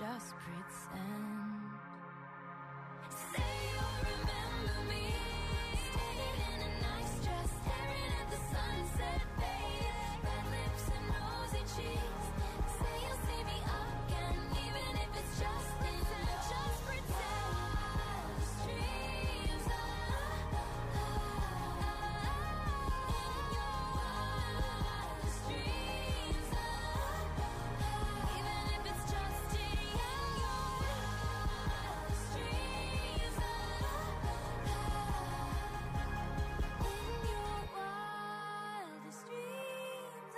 just pretend. Say you'll remember me, standing in a nice dress, staring at the sunset, babe. Red lips and rosy cheeks. Say you'll see me again, even if it's just pretend. Streams in your wildest dreams, even if it's just in your wildest dreams, in your wildest dreams.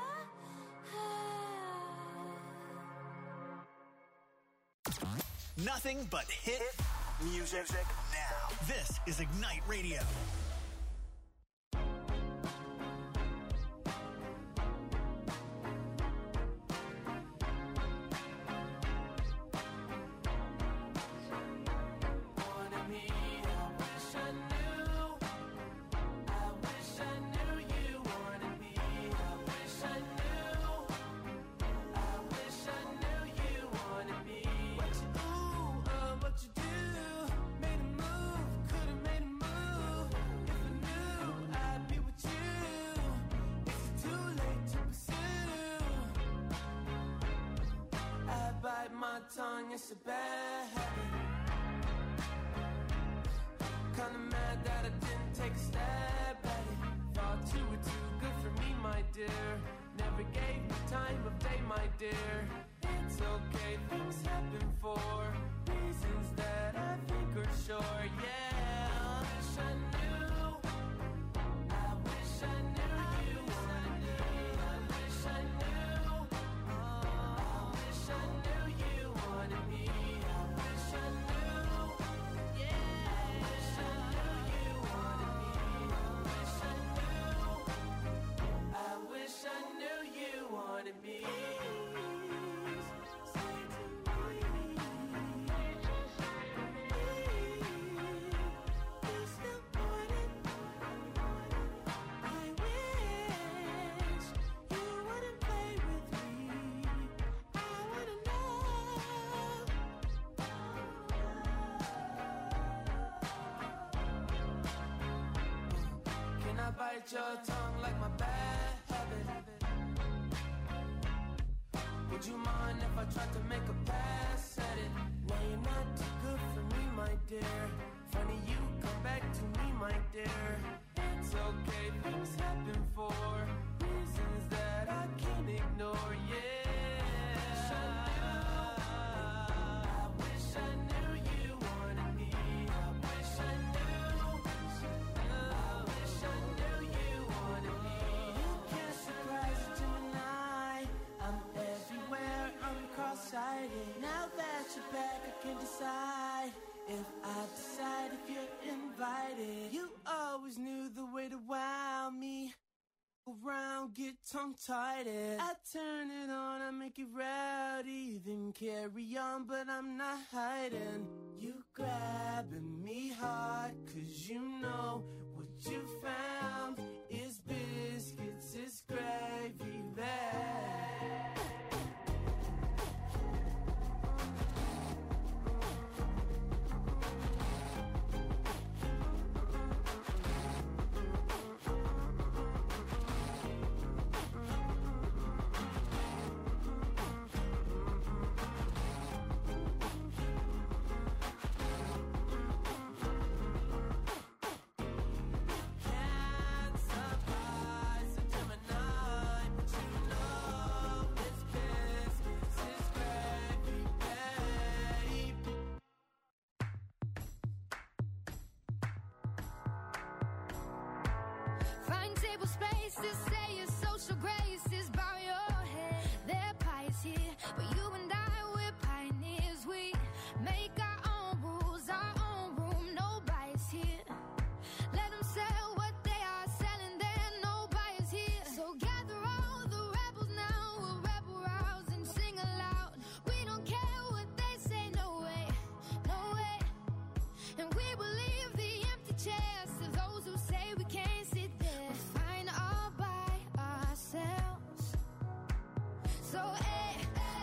Nothing but hit music now. This is Ignite Radio. Tongue, it's a bad habit. Kinda mad that I didn't take a stab at it. Thought you were too good for me, my dear. Never gave me time of day, my dear. It's okay, things happen for reasons that I think are sure, yeah. I wish I knew. I wish I knew you wanted me. I wish I knew. I wish I knew you wanted me. I wish I knew. Yeah. I wish I knew you wanted me. I wish I knew. I wish I knew you wanted me. Bite your tongue like my bad habit. Would you mind if I tried to make a pass at it? Now you're not too good for me, my dear. Funny you come back to me, my dear. It's okay, things happen for reasons that I can't ignore, yeah. Now that you're back, I can decide if I decide if you're invited. You always knew the way to wow me. Around, get tongue-tied. I turn it on, I make it rowdy. Then carry on, but I'm not hiding. You grabbing me hard, 'cause you know what you found is biscuits, is gravy bag. So,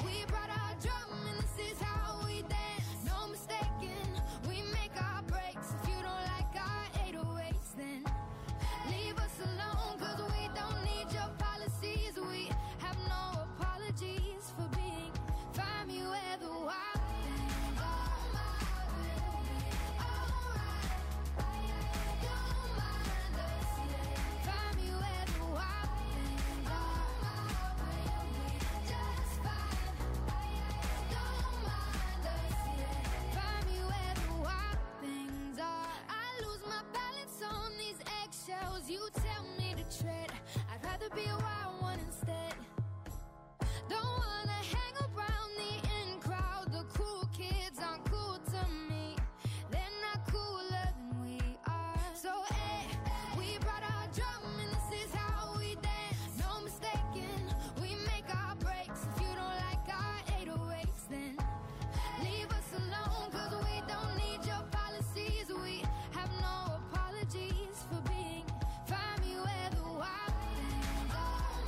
shadows you tell me to tread. I'd rather be a wild one instead. Don't wanna hang around the in crowd. The cool kids aren't cool to me. They're not cooler than we are. So we brought our drum and this is how we dance. No mistaking, we make our breaks. If you don't like our 808s, then leave us alone, 'cause we don't need your policies. We have no apologies for being. Find me where the wild things are. Don't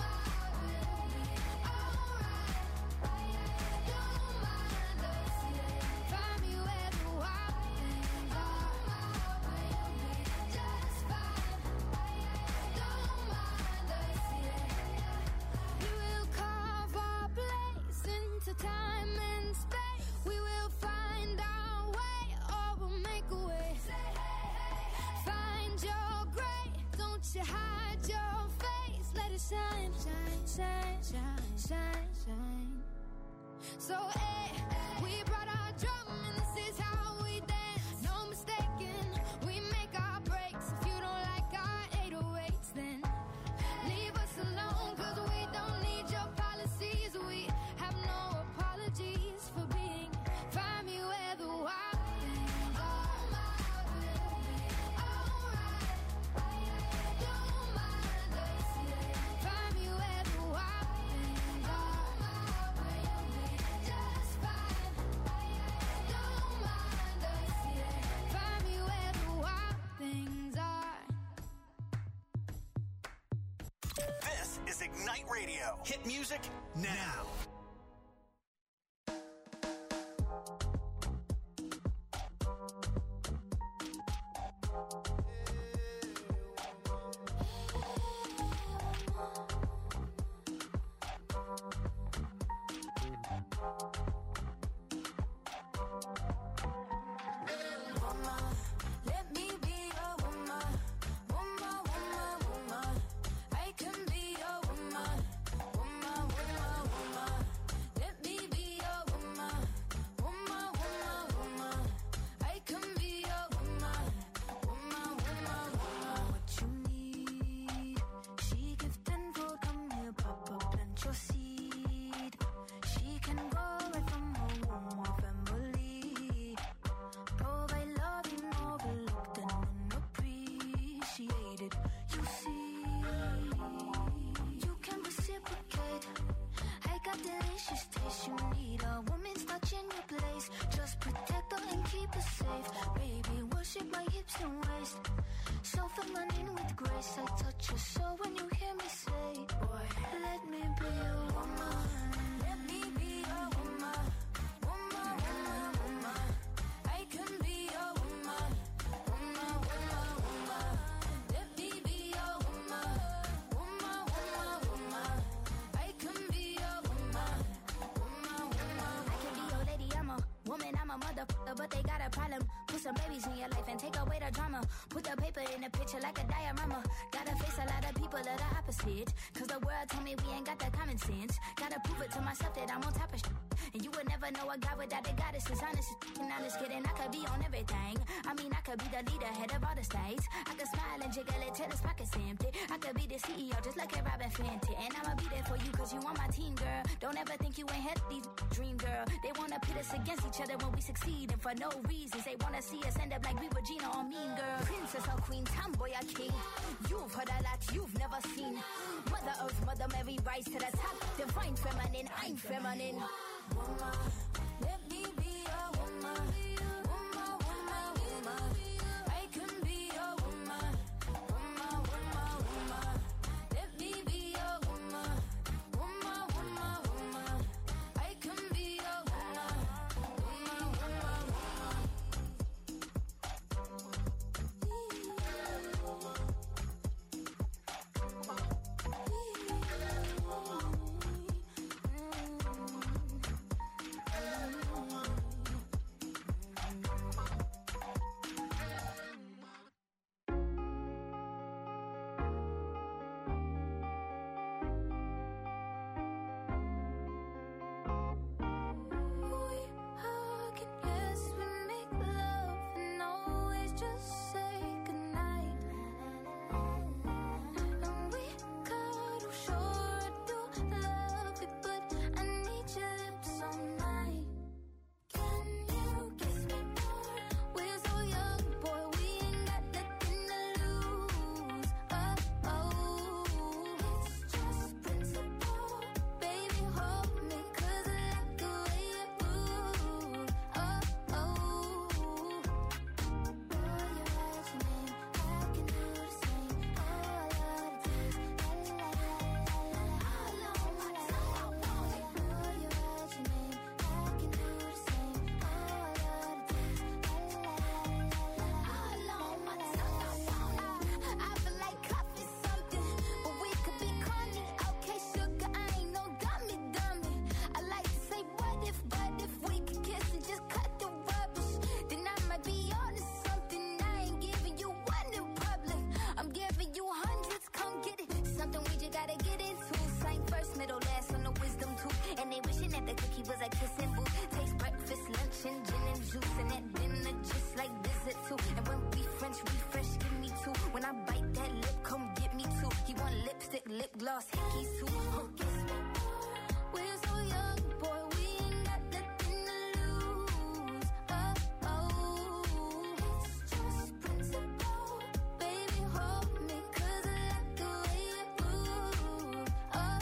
mind us, yeah. Find me where the wild things are. Just fine. Don't mind us, yeah. We will carve our place into time and space. We will find our way, or we'll make a way. Find your gray, don't you hide your face. Let it shine, shine, shine, shine, shine, shine. So we brought our drum and this is how we dance. No mistaking, we make our breaks. If you don't like our 808s, then leave us alone, 'cause we don't need your policies. We have no apologies for being. Find me where the wild things are. Don't mind us, yeah. Find me where the wild things are. Just fine. Don't mind us, yeah. Find me where the wild things are. This is Ignite Radio. Hit music now. Let me be a woman, woman, woman, woman. I can be a woman, woman, woman, woman. Let me be a woman, woman, woman, woman. I can be a woman, woman, woman, woman. What you need, she gives tenfold. Come here, Papa, plant your seed. She can grow right from her womb or family. Provide love in overlooked and unappreciated. You see, you can reciprocate. I got delicious taste. You need a woman's touch in your place. Just protect her and keep her safe. Baby, worship my hips and waist. So feminine with grace. I touch your soul when you hear me say, boy, let me be a woman. Let me be a woman. Woman, woman, woman. I can be a woman, woman, woman, woman. Let me be a woman, woman, woman, woman. I can be a woman, woman, woman. I can be your lady, I'm a woman, I'm a motherfucker, but they got a problem. Put some babies in your life and take away the drama. Put the paper in the picture like a diorama. Gotta face a lot of people of the opposite, 'cause the world told me we ain't got that common sense. Gotta prove it to myself that I'm on top of shit. And you would never know a guy without a goddess is honest. And I'm just kidding, I could be on everything. I mean, I could be the leader, head of all the states. I could smile and jiggle it till his pockets empty. I could be the CEO just like a Robin Fenty. And I'ma be there for you 'cause you on my team, girl. Don't ever think you ain't had these dream, girl. They wanna pit us against each other when we succeed, and for no reasons. They wanna see us end up like we were Gina or Mean Girl. Princess or queen, tomboy or king. You've heard a lot you've never seen. Mother Earth, Mother Mary, rise to the top. Divine feminine, I'm feminine. Woman, let me be a woman. Woman, woman, woman. I can be a woman. Woman, woman, woman. Let me be a woman. Woman, woman, woman. I can be a woman. Woman, woman, woman. lost hickeys too. Kiss me more. We're so young, boy, we ain't got nothing to lose. Oh, it's just principle. Baby, hold me, 'cause I like the way you move. Oh,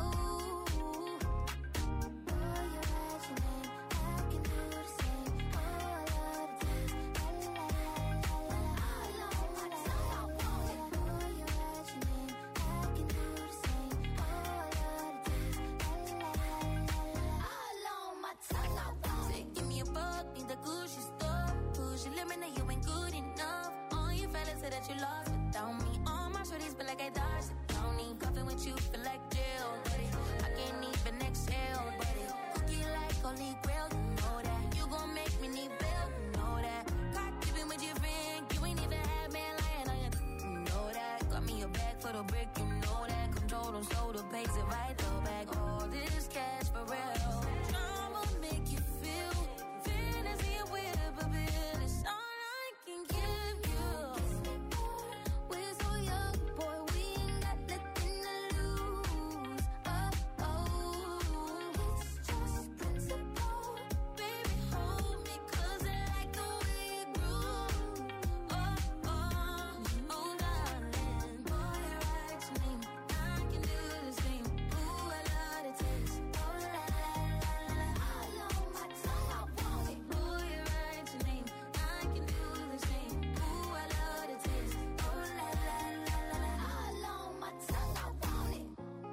boy, you write your name, I can do the same. Oh, I love the taste. La la la la la la. All on my tongue, I want it. Boy, you write your name, I can do the same. Oh, I love the taste. La la la la la. All on my tongue, I want it. Say, give me a buck, need the Gucci store. Push your limit, now you ain't good enough. All your fellas say that you lost without me. All my shorties feel like I dodged the county. Coffee with you feel like jail, buddy. I can't even exhale, buddy. Cookie like holy grail, you know that. You gon' make me need bail, you know that. Caught dipping with your friend, you ain't even had man lying on you, you know that. Got me a bag for the brick, you know that. Control them, so the pace it right though back. All this cash for real. Drama make you feel fantasy and whip a bill. It's all I can give you. We're so young, boy, we ain't got nothing to lose. Oh, it's just principle. Baby, hold me, 'cause I like the way you groove. Oh, darling, boy, you write your name, I can do the same. Ooh, I love the taste. Oh, la la la la. All on my tongue, I want it. Boy, you write your name, I can do the same. Ooh, I love the taste. Oh, la la la la. All on my tongue, I want it.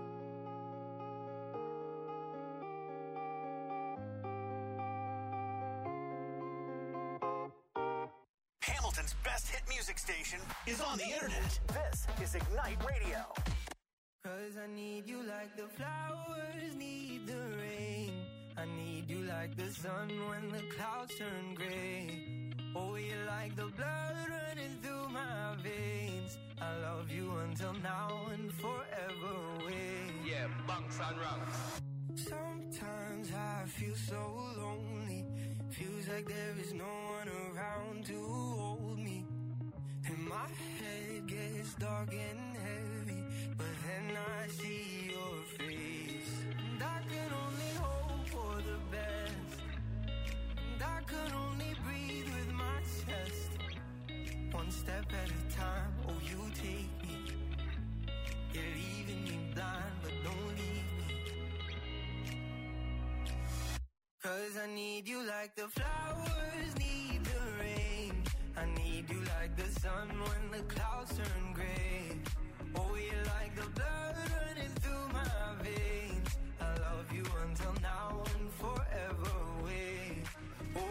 Hamilton's best hit music station is on the internet. This is Ignite Radio. 'Cause I need you like the flowers need the rain. I need you like the sun when the clouds turn gray. Oh, you're like the blood running through my veins. I love you until now and forever away. Yeah, bunks and rungs. Sometimes I feel so lonely. Feels like there is no one around to hold me. And my head gets dark and heavy, but then I see your face. And I can only hope for the best. And I can only breathe with my chest. One step at a time, oh, you take me. You're leaving me blind, but don't leave me. 'Cause I need you like the flowers need the rain. I need you like the sun when the clouds turn gray. Oh, you're like the blood running through my veins. I love you until now and forever away. Oh,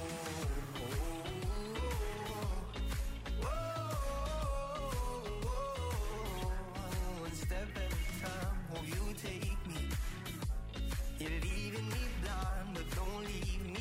one step at a time, oh, you take me. You're leaving me blind, but don't leave me.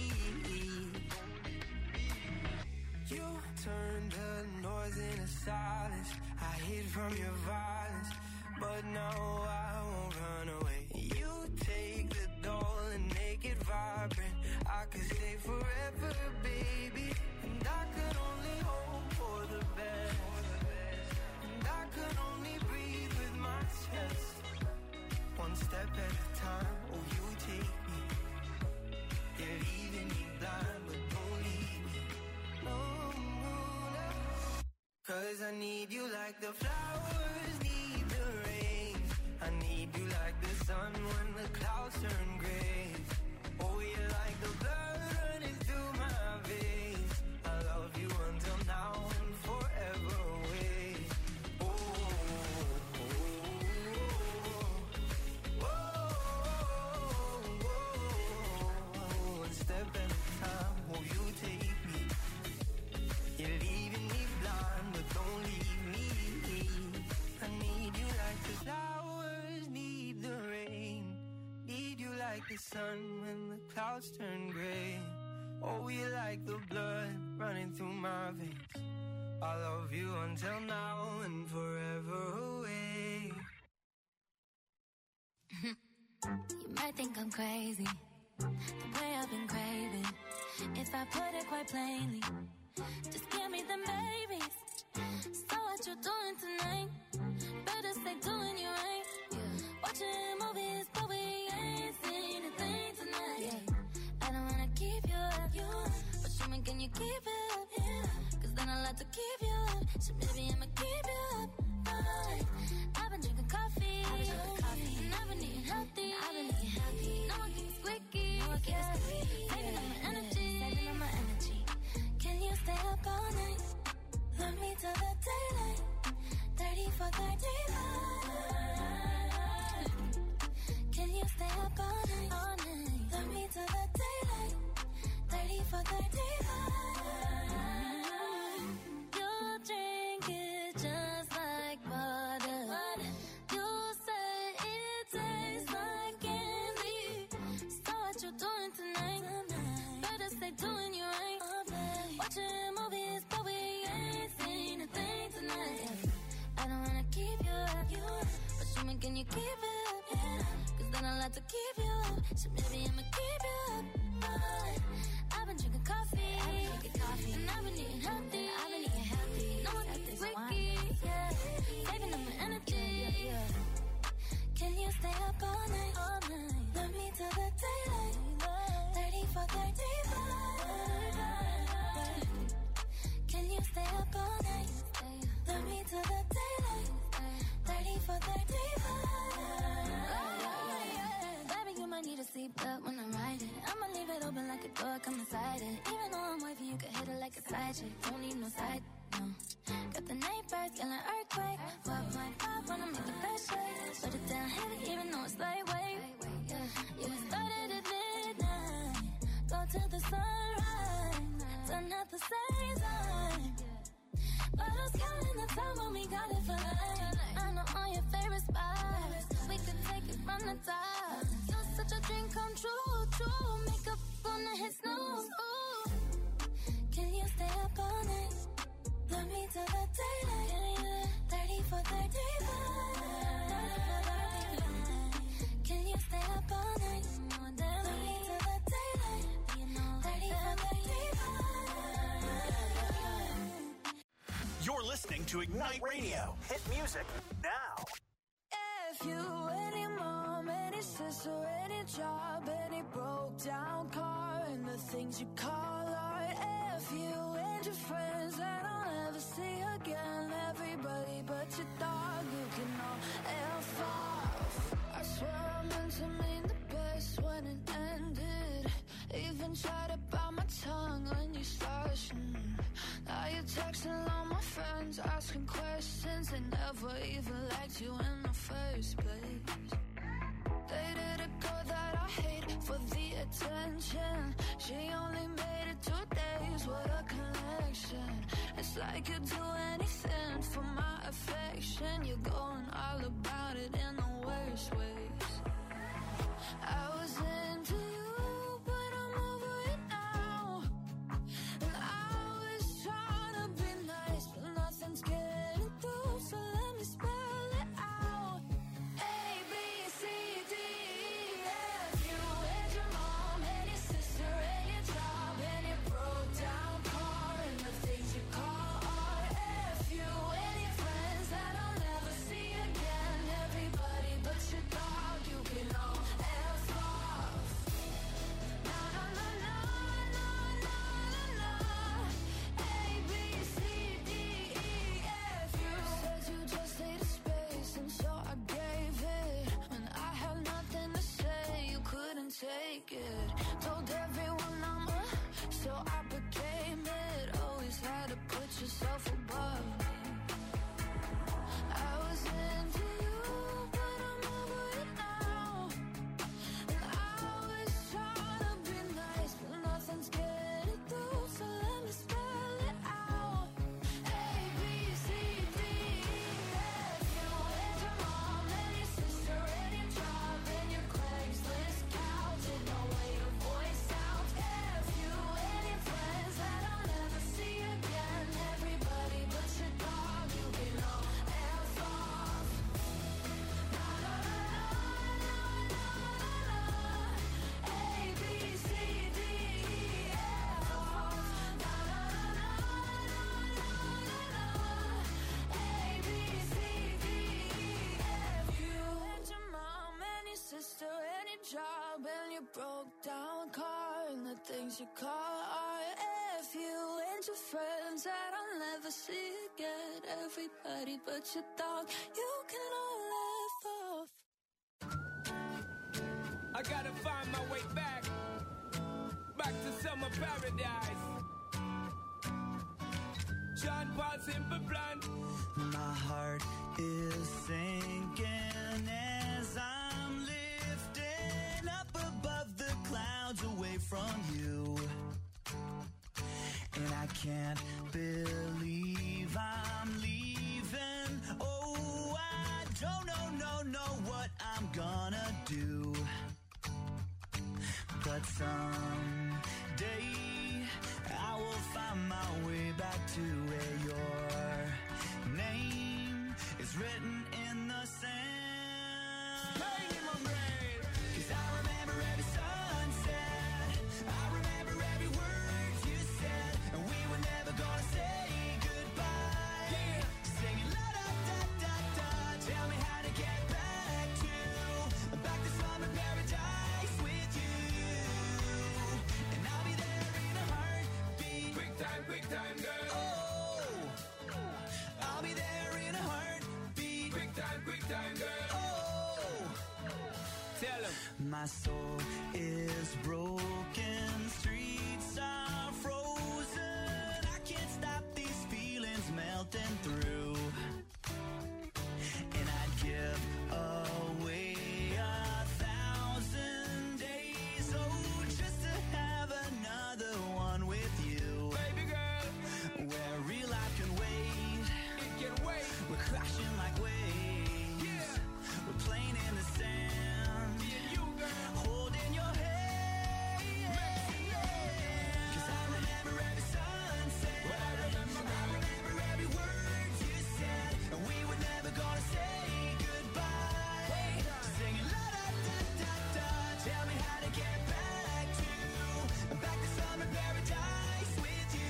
You turned the noise into silence. I hid from your violence, but now I won't run away. You take the doll and make it vibrant. I could stay forever, baby. And I could only hope for the best. And I could only breathe with my chest. One step at a time, oh, you take me. You're leaving me blind, but don't leave me. No, no. 'Cause I need you like the flowers need the rain. I need you like the sun when the clouds turn gray. Oh, you're like the blood running through my veins. I love you until now and forever away. One step at a time, oh, you take me. You're leaving me blind, but don't leave me. I need you like the flowers need the rain. Need you like the sun when the clouds turn gray. Oh, you're like the blood running through my veins. I love you until now and forever away. You might think I'm crazy, the way I've been craving. If I put it quite plainly, just give me them babies. So what you doing tonight? Better stay doing you right. to keep you up, so maybe I'ma keep you up. I've been drinking coffee, and I've been eating healthy. No one keeps squeaky, saving up my energy. Can you stay up all night? Love me till the daylight. 30 for 35. Can you stay up all night? Love me till the daylight. 30 for 35. You drink it just like water. You say it tastes like candy. So what you doing tonight? Better stay doing you right. Watching movies, but we ain't seen a thing tonight. I don't wanna keep you up, but show me, can you keep it up? Cause then I'll have to keep you up, so maybe I'ma keep you up. I've been drinking coffee, and I've been eating healthy. No one keeps squeaky, saving up my energy. Can you stay up all night? Love me till the daylight. 30 for 35. Can you stay up all night? Love me till the daylight. 30 for 35. Baby, you might need a seatbelt when I'm riding. I'ma leave it open like a door, come inside it. Even though I'm wifey, you can hit it like a side chick. Don't need no side, no. Got the neighbors yelling earthquake. 12.5 wanna make the best shake. Put it down heavy, even though it's lightweight. Yeah, we started at midnight. Go till the sunrise. Done at the same time. Bottles counting the time when we got it for life. I know all your favorite spots. We could take it from the top. You're such a dream come true. Makeup gonna hit snooze. Ooh. Can you stay up all night? Love me till the daylight. 30 for 35. Can you stay up all night? Love me till the daylight. 30 for 35. You're listening to Ignite Radio. Hit music now. If you, any mom, any sister, any job, any broke down car, and the things you call art. If you and your friends that I'll never see again, everybody but your dog, you can all F off. I swear I meant to mean the best when it ended. Even tried to bite my tongue when you started. Now you're texting all my friends, asking questions. They never even liked you in the first place. Dated a girl that I hate for the attention. She only made it 2 days, what a connection. It's like you'd do anything for my affection. You're going all about it in the worst ways. I was into you, but I'm over it now. And I was trying to be nice, but nothing's getting through, so let me spell it out. A, B, C, D, E, F. You and your mom and your sister and your job and your broke down car and the things you call art. F you and your friends that I'll never see again. Everybody but your dog, you can all F off. Na na na na na na na. A, B, C, D, E, F. You said you just needed space, and so I gave it. When I had nothing to say, you couldn't take it. Told everyone I'm so I became it. Always had to put yourself above me. I was into you, but I'm over it now. And I was trying to be nice, but nothing's getting through, so let me spell it out. A, B, C, D, E, F. You and your mom and your sister and your job and your Craigslist couch and no way to voice out. F you and your friends that I'll never see again. Everybody but your dog, you can all F off. Na na na na na na na. A, B, C, D, E, F off. Na na na na na na na. A, B, C, D, E, F. You and your mom and your sister and your job and your broke down car and the things you call art. F you and and your friends that I'll never see again. Everybody but your dog, you can all laugh off. I gotta find my way back to summer paradise. John Paul Simple Plan. My heart is sinking as I'm lifting up above the clouds away from you. And I can't believe I'm leaving. Oh, I don't know what I'm gonna do. But someday I will find my way back to where your name is written in the sand. Bang in my brain. 'Cause I remember every sunset, I remember every word you said, and we were never gonna say goodbye. Yeah. Singing la da da da da, tell me how to get back to summer paradise with you. And I'll be there in a heartbeat. Quick time, girl. Oh, I'll be there in a heartbeat. Quick time, girl. Oh, Tell him. my soul is broken, streets are frozen. I can't stop these feelings melting through. And I'd give away 1,000 days, oh, just to have another one with you. Baby girl, Where real life can wait, it can wait. we're crashing like waves. Yeah. We're playing in the sand, Me and you, girl. holding your hand. 'Cause I remember every sunset, I remember every word you said, and we were never gonna say goodbye. Singing la da da da da, tell me how to get back to summer paradise with you.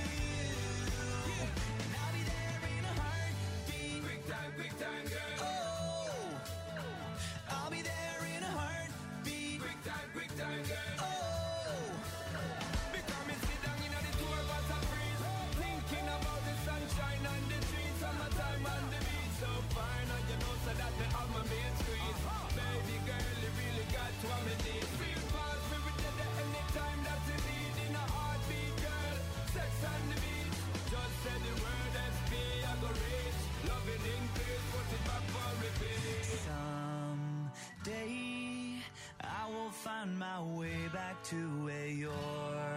And I'll be there in a heartbeat. Quick time, girl. Oh, I'll be there in a heartbeat. Quick time, girl. Oh, Because me sit down in the tour bus and breeze, thinking about the sunshine and the trees, summertime and the beach. So fine, and you know so that me have my main squeeze. Baby girl, you really got what me need. Real fast, we will get there anytime that you need. In a heartbeat, girl, sex on the beach. Just say the word SP, I go reach. Loving increase, put it back for repeat. someday I will find my way back to where your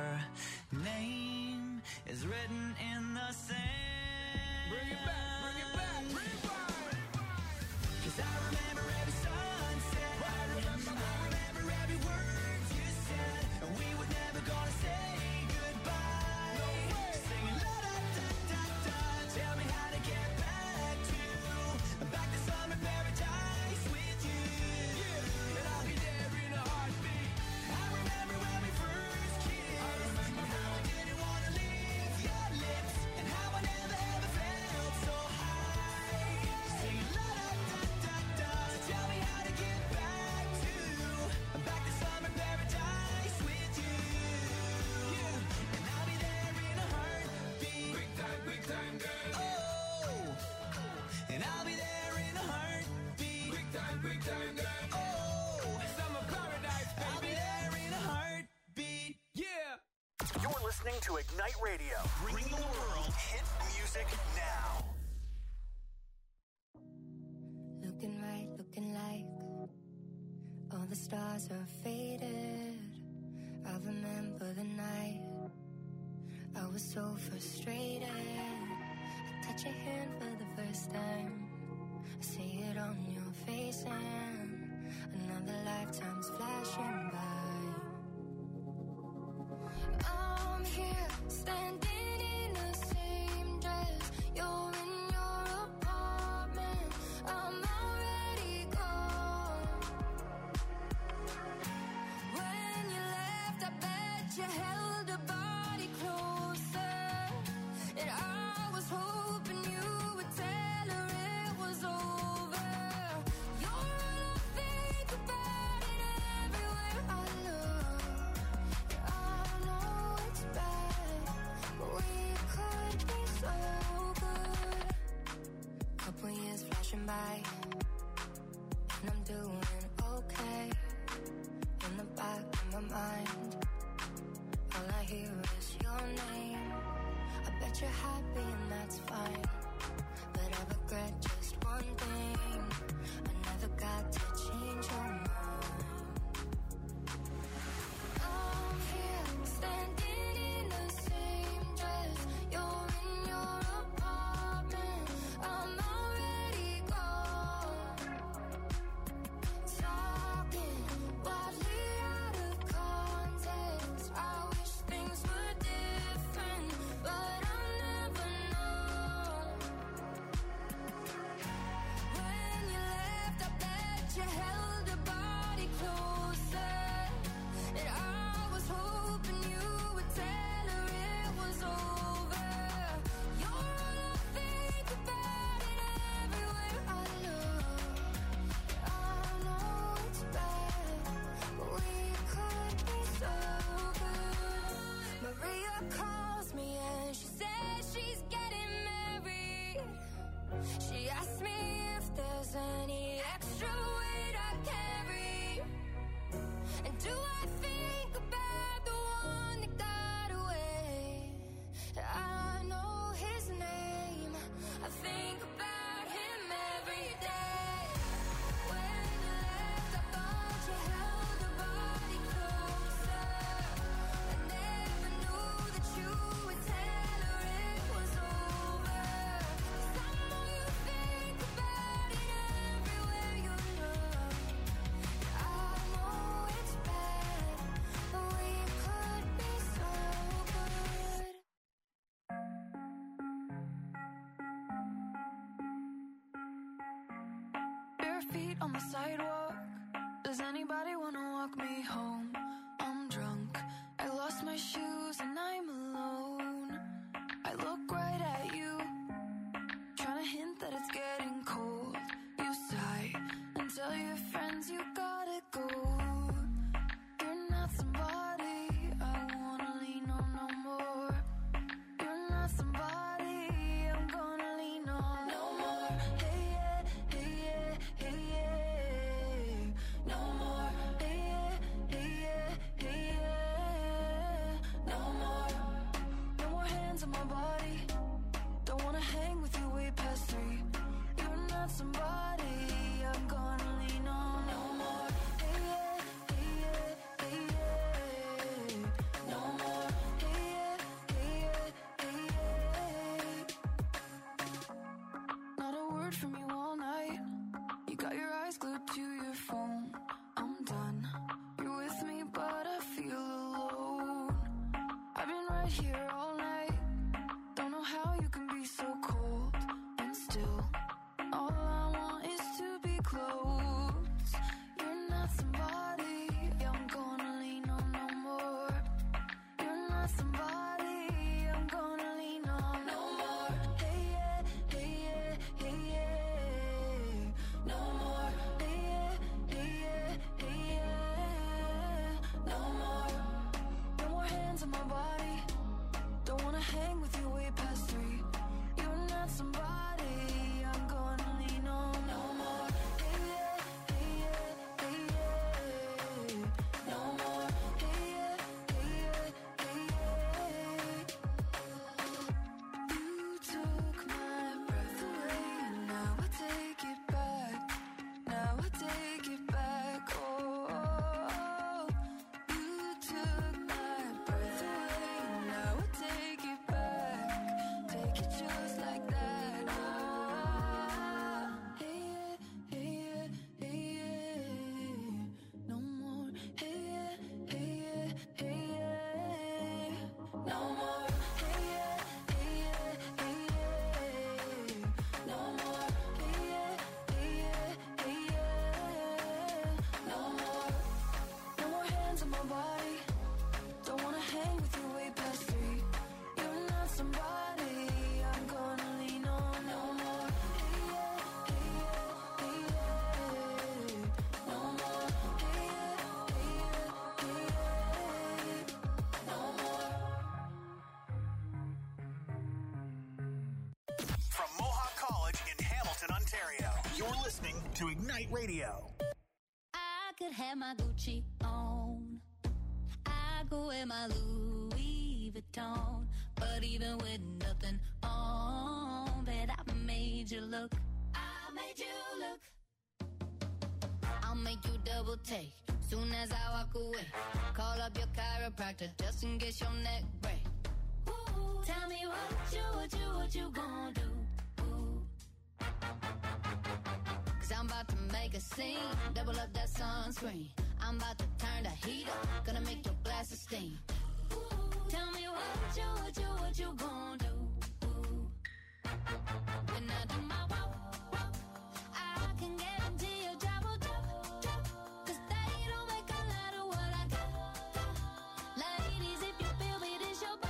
name is written in the sand. Bring it back, rewind. 'Cause I remember every sunset, I remember every word you said, and we were never gonna say goodbye. No way. Singing la da da da da, tell me how to get back to summer paradise with you. And I'll be there in a heartbeat. I remember when we first kissed, and how I didn't wanna leave your lips, and how I never ever felt so high. Singing la da da da da, tell me how to get back to summer paradise with you. And I'll be there in a heartbeat. Quick time, girl. Oh, and I'll be there in a heartbeat. Quick time, girl. Oh, Summer paradise, I'll be baby. there in a heartbeat. Yeah. You're listening to Ignite Radio, bringing the world hit music now. Looking right, looking like all the stars are faded. I remember the night I was so frustrated. I touch your hand for the first time. I see it on your face and another lifetime's flashing by. I'm here standing in the same dress. You're in your apartment. I'm already gone. When you left, I bet you held a body closer. And I was hoping you would tell her it was over. You're all I think about it by, and I'm doing okay. In the back of my mind, all I hear is your name. I bet you're happy and that's fine, but I regret just one thing. I never got to change your mind. I'm here, standing in the same dress. You're in your apartment, I'm already gone. Talking wildly out of context. I wish things were different, but I'll never know. When you left, I bet you held your body closer, and I was hoping you would tell her it was over. You're all I think about, and everywhere I look. I know it's bad, but we could be so good. Maria calls me and she says she's getting married. She asked me if there's any extra weight I carry, and do I think about the one that got away? I know his name, I think about him every day. When you left, I thought you held your body closer. I never knew that you would tell her it was over. 'Cause I know you think about it everywhere you look. I know it's bad, but we could be so good. Bare feet on the sidewalk. Does anybody wanna walk me home? I'm drunk, I lost my shoes and I'm alone. I look right at you, trying to hint that it's getting cold. You sigh and tell your friends you gotta go. You're not somebody I wanna lean on no more. You're not somebody I'm gonna lean on no more. Hey yeah, hey yeah, hey yeah. No more. Hey yeah, hey yeah, hey yeah. No more. No more hands on my body. Don't wanna hang with you way past 3. You're not somebody I'm gonna lean on no more. Hey yeah, hey yeah, hey yeah. No more. Hey yeah, hey yeah, hey yeah. Not a word from you all night. You got your eyes glued to your phone. I'm done. You're with me, but I feel alone. I've been right here all night. Don't know how you can be so cold and still. All I want is to be close. You're not somebody I'm gonna lean on no more. You're not somebody I'm gonna lean on no more. Hey yeah, hey yeah, hey yeah. No more. Hey yeah, hey yeah, hey yeah. No more. No more hands on my body. Don't wanna hang with you way past 3. You're not somebody I'm gonna lean on no more. Hey yeah, hey yeah, hey yeah. No more. Hey yeah, hey yeah, hey yeah. You took my breath away, and now I take it back. Now I take it back. Oh, you took my breath away, and now I take it back. Take it just like that. Hey yeah, hey yeah, hey yeah. No more. Hey yeah, hey yeah, hey yeah. No more. Hey yeah, hey yeah, hey yeah. No more. Hey yeah, hey yeah, hey yeah. No more. No more hands on my body. Don't wanna hang with you way past 3. You're not somebody I'm to Ignite Radio. I could have my Gucci on. I go wear my Louis Vuitton. But even with nothing on, bet I made you look. I made you look. I'll make you double take soon as I walk away. Call up your chiropractor just in case your neck break. Ooh, tell me what you gonna do? Ooh. 'Cause I'm about to make a scene, double up that sunscreen. I'm about to turn the heat up, gonna make your glasses steam. Ooh, tell me what you gonna do? Ooh. When I do my walk, I can guarantee your job will drop. 'Cause they don't make a lot of what I got. Ladies, if you feel me, this your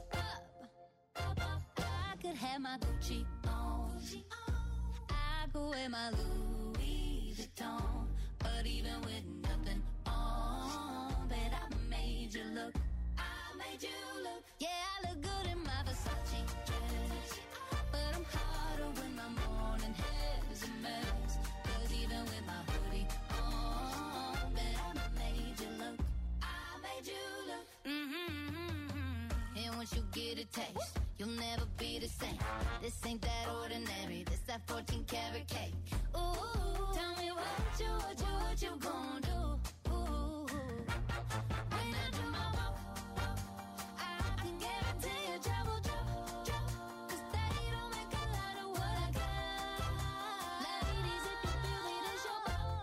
bop. I could have my Gucci on. I go wear my Louis Vuitton. But even with nothing on, bet I made you look. I made you look. Yeah, I look good in my Versace dress. But I'm hotter when my morning hair's a mess. 'Cause even with my hoodie on, bet I made you look. I made you look. And once you get a taste, you'll never be the same. This ain't that ordinary. This that 14 karat cake. Ooh, tell me what you gonna do? Ooh, when I do my walk, I can guarantee your job will drop. 'Cause they don't make a lot of what I got. Ladies, if you feel me, this your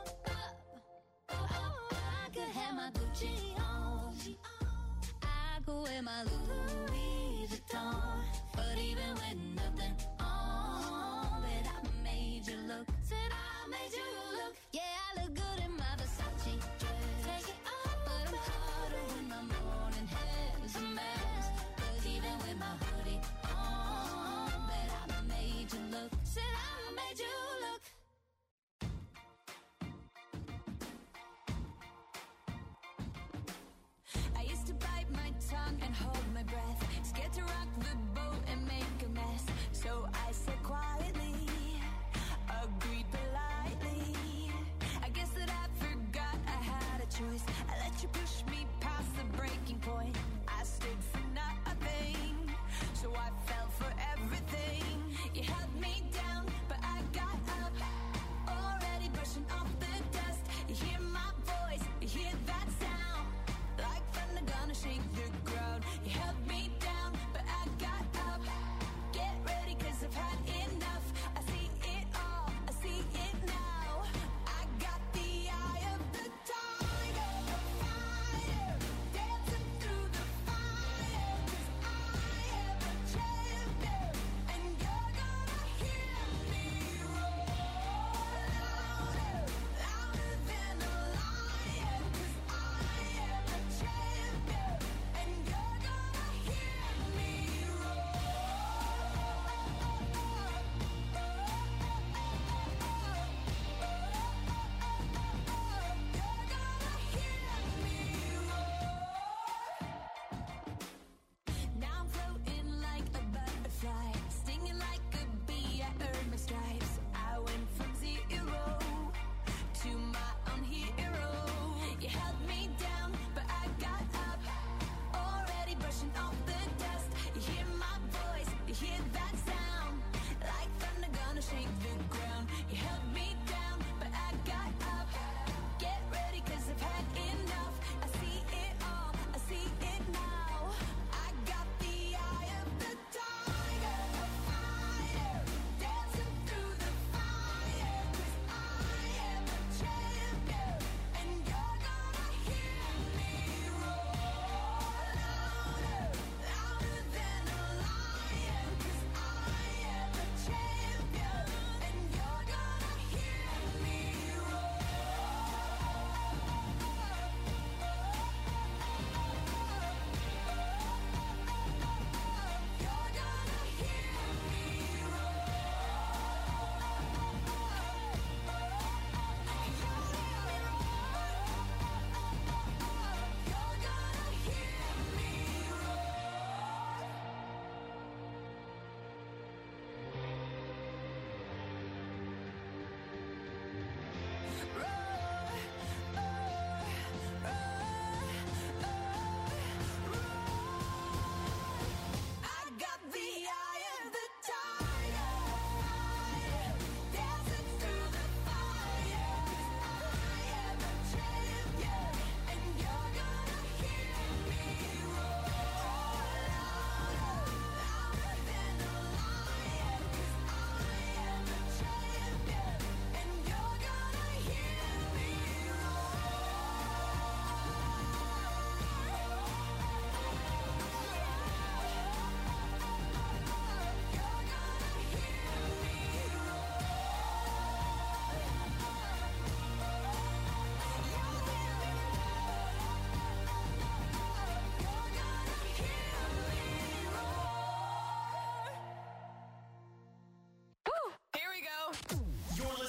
bop. I could have my Gucci on. I go wear my Louis Vuitton. But even with nothing on, bet I made you look. Said I made you look. Yeah, I look good in my Versace dress. Take it off, but I'm hotter when my morning hair's a mess. 'Cause even with my hoodie on, bet I made you look. Said I made you look. I used to bite my tongue and hold my breath, scared to rock the boat and make a mess. So I said quietly, agreed politely. I guess that I forgot I had a choice. I let you push me past the breaking point. I stood for nothing, so I fell for everything. You held me down, but I got up, already brushing off the dust. You hear my voice, you hear that sound, like thunder gonna shake the ground. You held me down, but I got up,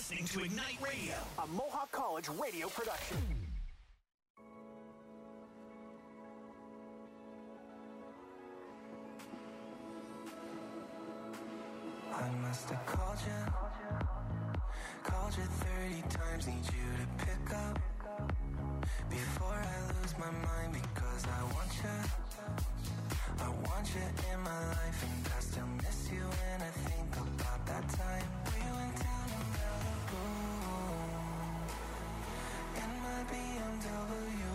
listening to Ignite Radio, a Mohawk College radio production. I must have called you 30 times, need you to pick up before I lose my mind, because I want you in my life, and I still miss you when I think about that time we went down to Malibu in my BMW.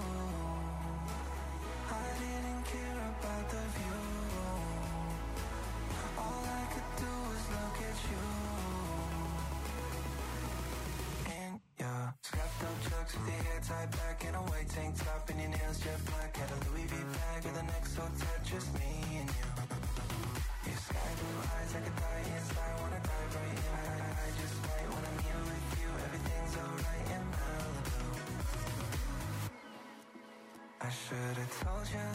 I didn't care about the view. All I could do was look at you. In your strapped up chucks with your hair tied back in a white tank top and your nails jet black. Had a Louis V bag with an XO tat, just me and you. Your sky blue eyes, I could die inside, wanna dive right in. I just might when I'm here with you. Everything's alright in Malibu. I should've told you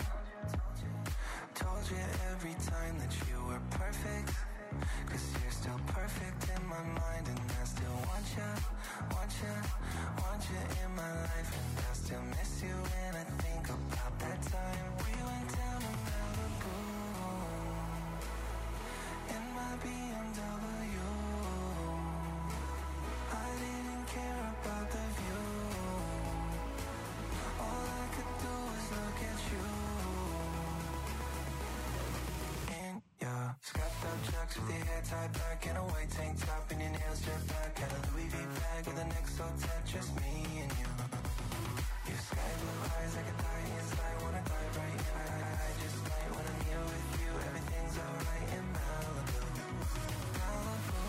every time that you were perfect, 'cause you're still perfect in my mind, and I still want you in my life, and I still miss you when I think about that time we went down to Malibu in my BMW. I didn't care about the view. All I could do was look at you. Yeah, strapped up chucks with your hair tied back in a white tank top and your nails jet black. Had a Louis V bag with an XO tat, just me and you. Your sky blue eyes, I could die inside, wanna dive right in. I just might when I'm here with you. Everything's alright in Malibu. Malibu.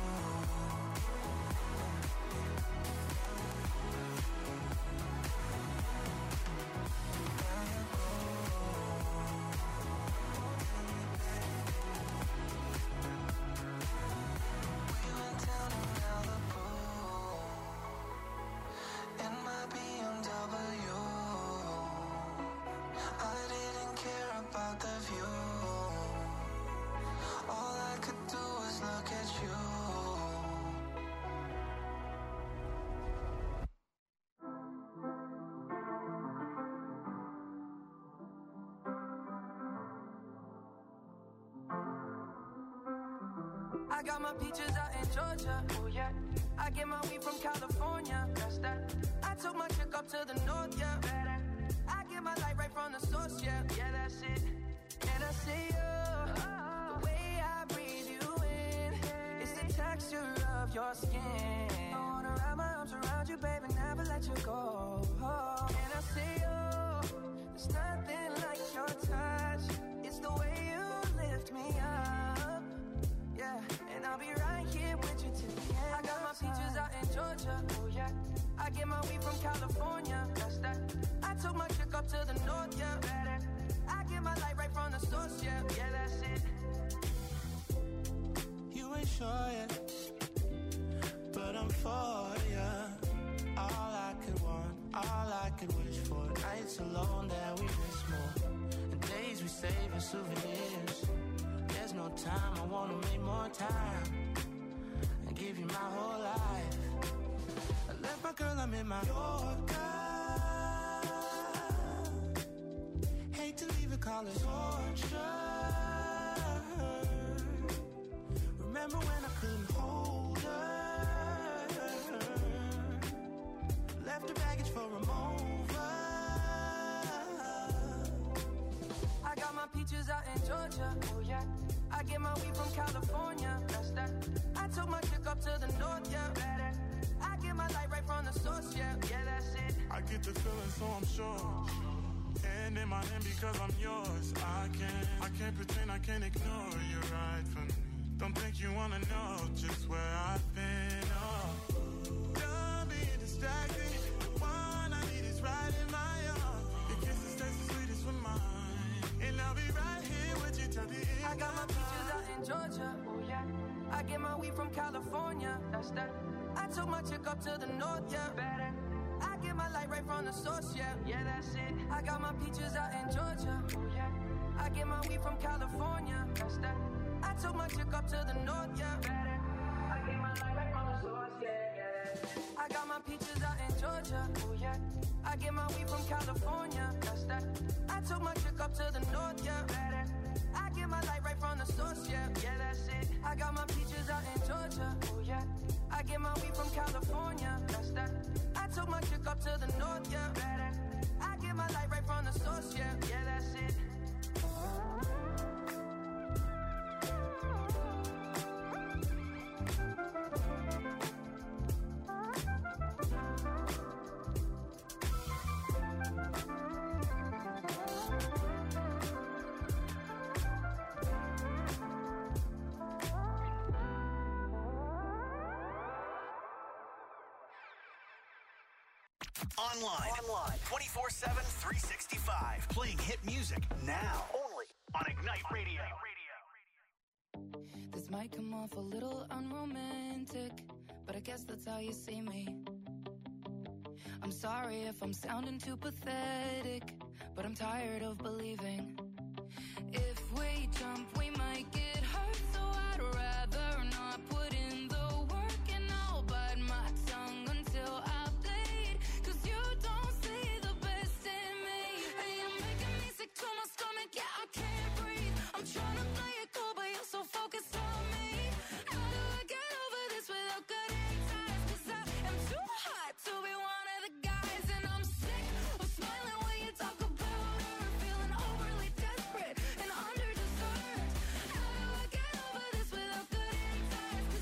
I got my peaches out in Georgia, oh yeah. I get my weed from California, that's that. I took my chick up to the north, yeah. I get my light right from the source, yeah. Yeah, that's it. And I see the way I breathe you in, it's the texture of your skin. I wanna wrap my arms around you, baby, never let you go. And I see there's nothing like your touch. It's the way you lift me up. Yeah, and I'll be right here with you till the end. I got my peaches out in Georgia, oh yeah. I get my weed from California, that's that. I took my chick up to the north, yeah. I get my light right from the source, yeah. Yeah, that's it. You ain't sure yet, but I'm for ya. All I could want, all I could wish for. Nights alone that we miss more, and days we save as souvenirs. There's no time, I wanna make more time and give you my whole life. I left my girl, I'm in my Yorker. Hate to leave it, call it torture. Remember when I couldn't hold her? Left her baggage for a mover. I got my peaches out in Georgia, oh yeah. I get my weed from California, that's that. I took my chick up to the north, yeah. I get my light right from the source, yeah. Yeah, that's it. I get the feeling, so I'm sure. And in my hand because I'm yours. I can't pretend, I can't ignore you right from me. Don't think you wanna know just where I've been. Oh, don't be distracted. The one I need is right in my arms. Your kisses taste the sweetest with mine, and I'll be right here with you till the end. I got my peaches out in Georgia, oh yeah. I get my weed from California, that's that. I took my chick up to the north, yeah. I get my light right from the source, yeah. Yeah, that's it. I got my peaches out in Georgia, oh yeah. I get my weed from California, that's that. I took my chick up to the north, yeah. I get my light right from the source, yeah. yeah. I get my weed from California, that's that. I took my chick up to the north, yeah. I get my light right from the source, yeah. Yeah, that's it. I got my peaches out in Georgia, oh yeah. I get my weed from California, that's that. I took my chick up to the north, yeah. I get my light right from the source, yeah. Yeah, that's it. Online. 24/7, 365. Playing hit music now. Only on Ignite Radio. This might come off a little unromantic, but I guess that's how you see me. I'm sorry if I'm sounding too pathetic, but I'm tired of believing. If we jump, we might get hurt, so I'd rather not put in the work, and I'll bite my tongue until I bleed, 'cause you don't see the best in me. Hey, you're making me sick to my stomach, yeah, I can't breathe. I'm trying to play it cool, but you're so focused on me. How do I get over this without cutting ties? 'Cause I am too hot to be one of the guys, and I'm sick of smiling when you talk about her, feeling overly desperate and under-deserved. How do I get over this without cutting ties?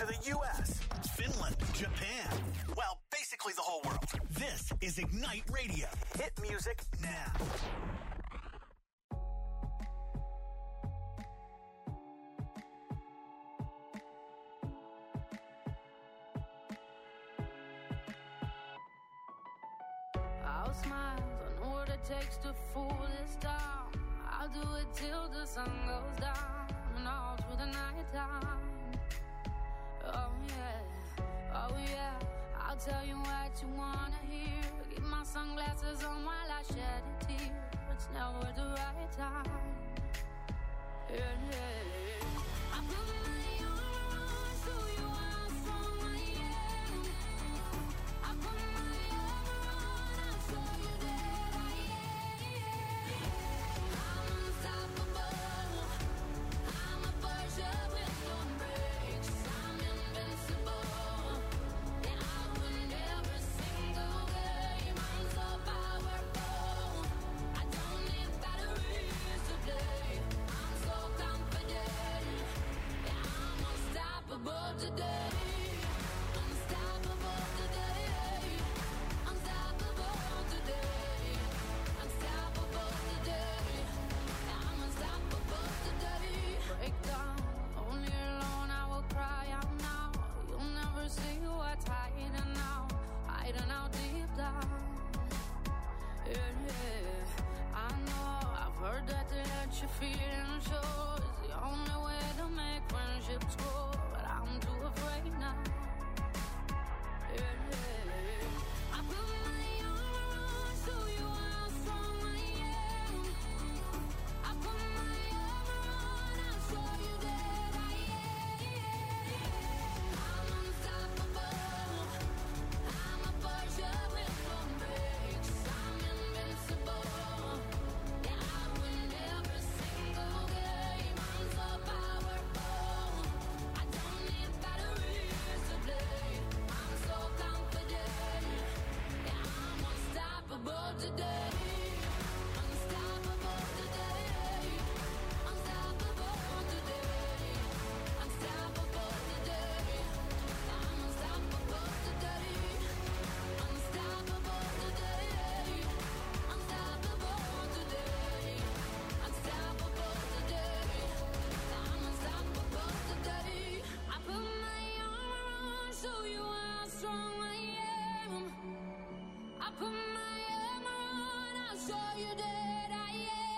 the U.S., Finland, Japan. Well, basically the whole world. This is Ignite Radio. Hit music now. I'll smile, I know what it takes to fool this town. I'll do it till the sun goes down and all through the night time. Oh yeah, I'll tell you what you wanna hear. Keep my sunglasses on while I shed a tear. It's never the right time. Yeah. I put my armor on, show you how strong I am. I put my armor on, I'll show you that I am. I'm unstoppable. I'm a Porsche with no brakes. I'm invincible. And I win every single game. I'm so powerful. I don't need batteries to play. I'm so confident. Yeah, I'm unstoppable today. Unstoppable today. Unstoppable today. Unstoppable today. I'm unstoppable today. Break down, only alone I will cry out now. You'll never see what's hiding out deep down. Yeah. I know, I've heard that to let your feelings show is the only way to make friendships grow, but I'm too afraid now. Yeah. I put my armor on, show you how strong I am. I put my armor on, I'll show you that I am. I'm unstoppable. I'm a Porsche with no brakes. I'm invincible. Yeah, I win every single game. I'm so powerful. I don't need batteries to play. I'm so confident. Yeah, I'm unstoppable today. Unstoppable today. Unstoppable today. Unstoppable today. I'm unstoppable today. Unstoppable today. Unstoppable today. Unstoppable today. I'm unstoppable today. I put my armor on, show you how strong I am. I put my armor on, I'll show you that I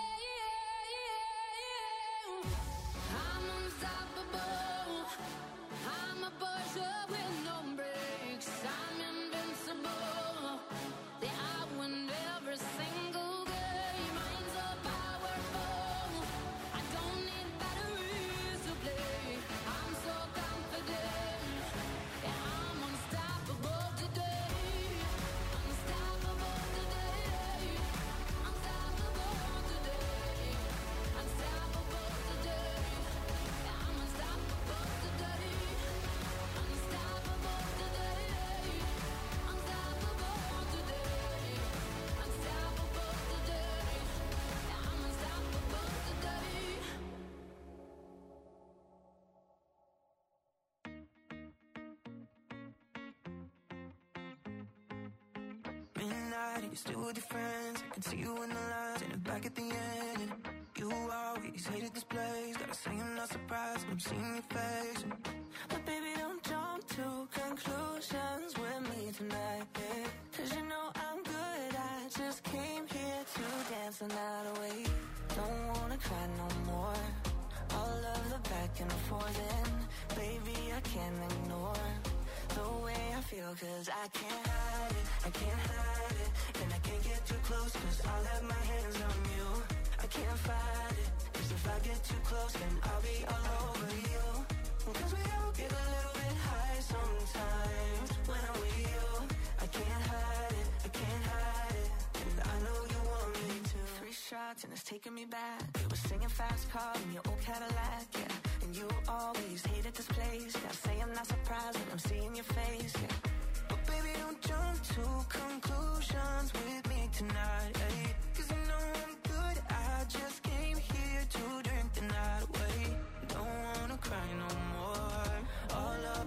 am. I'm unstoppable. I'm a Porsche with no brakes. I'm invincible. Yeah, I win every single game. I'm so powerful. I don't need batteries to play. I'm so confident. Yeah, I'm unstoppable today. Unstoppable today. Unstoppable today. Unstoppable today. Yeah, I'm unstoppable today. Unstoppable today. Unstoppable today. Unstoppable today. Yeah, I'm unstoppable today. Midnight, you're still with your friends. I can see you in the lines in the back at the end. And you always hated this place. Gotta say I'm not surprised when I'm seeing your face. But baby, don't jump to conclusions with me tonight. Yeah. Cause you know I'm good. I just came here to dance the night away. Don't wanna cry no more. All of the back and forth, and baby, I can't ignore the way I feel, cause I can't hide it, I can't hide it. And I can't get too close, cause I'll have my hands on you. I can't fight it, cause if I get too close, then I'll be all over you. Cause we all get a little bit high sometimes when I'm with you. I can't hide it, I can't hide it. And I know you want me to. 3 shots and it's taking me back. We were singing fast car in your old Cadillac, yeah. And you always hated this place. Gotta say I'm not surprised when I'm seeing your face, yeah. But baby, don't jump to conclusions with me tonight, ay. Cause you know I'm good. I just came here to drink the night away. Don't wanna cry no more. All of the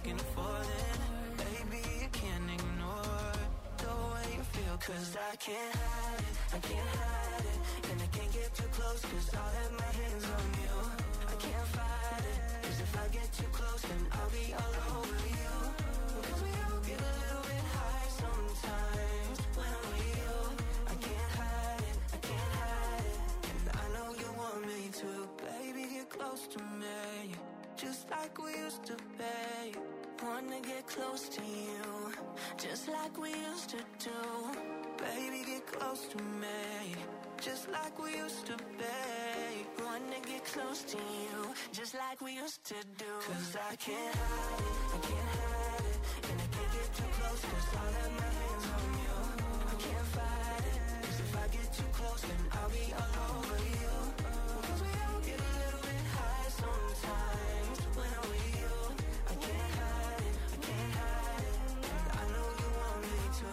looking for then. Baby, I can't ignore the way you feel, 'cause I can't hide it, I can't hide it. And I can't get too close, 'cause I'll have my hands on you. I can't fight it, 'cause if I get too close, then I'll be all over you. 'Cause we all get a little bit high sometimes when I'm with you. I can't hide it, I can't hide it. And I know you want me to. Baby, get close to me, just like we used to be. Wanna get close to you, just like we used to do. Baby, get close to me, just like we used to be. Wanna get close to you, just like we used to do. 'Cause I can't hide it, I can't hide it. And I can't get too close, 'cause I'll have my hands on you. I can't fight it, 'cause if I get too close, then I'll be all over you. 'Cause we all get a little bit high sometimes when I'm with you. I can't hide it, I can't hide it. And I know you want me to.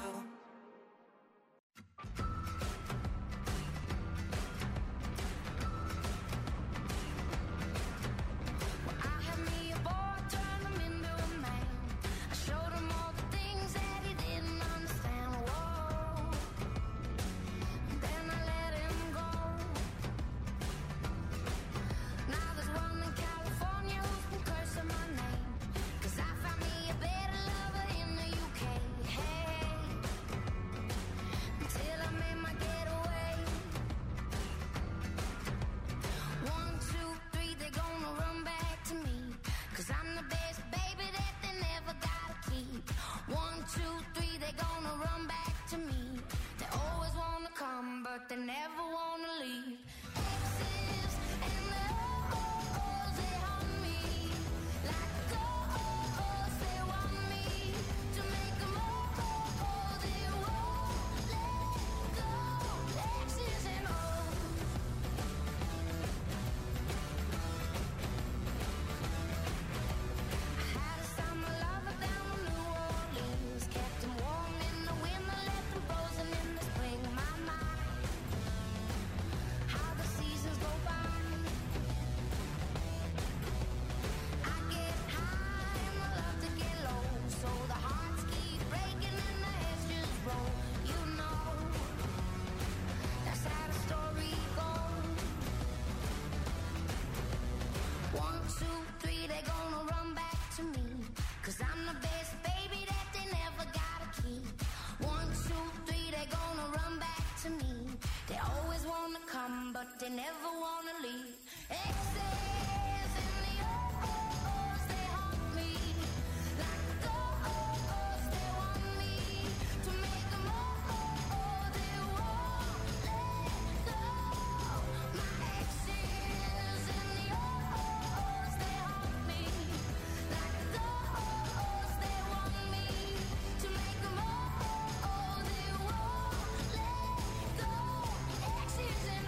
I had me a boy, turned him into a man. I showed him all the things that he didn't understand. Whoa. Then I let him go. Now there's one in California who's been cursing my name, 'cause I found me a better lover in the UK. Hey, until I made my getaway. 1, 2, 3, they're gonna run back to me, 'cause I'm the best baby that they never gotta keep. 1, 2, 3, they're gonna run back to me. They always wanna come, but they never wanna leave. Exes and the oh-ohs, they haunt me like ghosts. They want me to make them oh-oh, they won't let go. Exes and O's. I had a summer lover down in New Orleans, kept him warm in the winter, left him frozen in the spring. My mind, how the seasons go by. I get high and I love to get low, so the hearts keep breaking and the heads just roll. You know, that's how the story goes. 1, 2, 3, they're gonna run back to me, 'cause I'm the best baby that they never gotta keep. 1, 2, 3, they're gonna run back to me. They always wanna come, but they never wanna leave. Exes and the oh-ohs, they haunt me like ghosts. They want me to make them oh-oh, they won't let go. My exes and the oh-ohs, they haunt me like ghosts. They want me to make them oh-oh, they won't let go. Exes and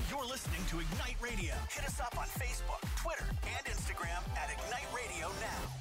to Ignite Radio. Hit us up on Facebook, Twitter, and Instagram at Ignite Radio Now.